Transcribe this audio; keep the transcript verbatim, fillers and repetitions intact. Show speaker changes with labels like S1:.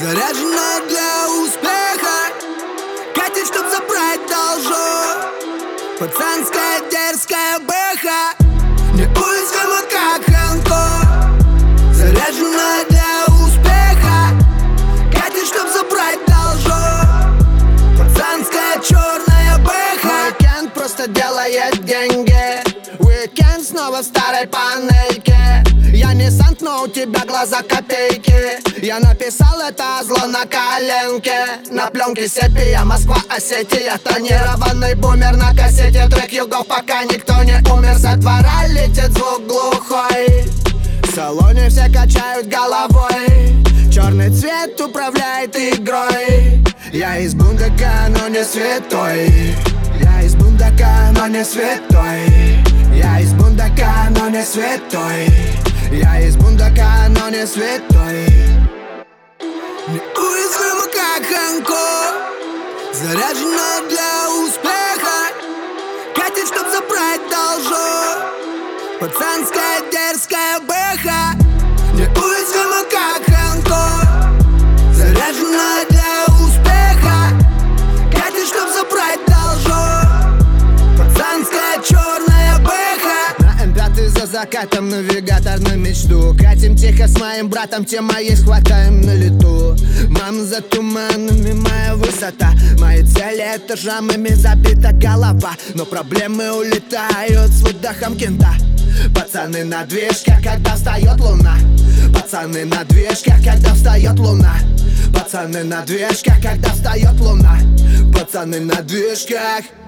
S1: Заряжена для успеха, катит, чтоб забрать должок. Пацанская дерзкая бэха, неуязвима, как Хэнкок. Заряжена для успеха, катит, чтоб забрать должок. Пацанская черная бэха. Уикенд просто делает деньги. Уикенд снова в старой панельке. Я не сант, но у тебя глаза копейки. Я написал это зло на коленке. На пленке сепия, Москва, Осетия. Тонированный бумер на кассете. Трек югов, пока никто не умер. Со двора летит звук глухой. В салоне все качают головой. Черный цвет управляет игрой. Я из бундака, но не святой. Я из бундака, но не святой. Я из бундака, но не святой. Я из бундака, но не святой. Неуязвима, как Хэнкок. Заряжена для успеха, катит, чтоб забрать должок. Пацанская дерзкая бэха. Неуязвима, как Хэнкок. Заряжена для успеха, катит, чтоб забрать должок. Пацанская черная бэха. На эм пять за закатом навигатор на мечту. Катим тихо с моим братом, тема есть, хватаем на лету. Мам, за туманами моя высота. Мои цели этажами забита голова. Но проблемы улетают с выдохом кента. Пацаны на движках, когда встает луна. Пацаны на движках, когда встает луна. Пацаны на движках, когда встает луна. Пацаны на движках.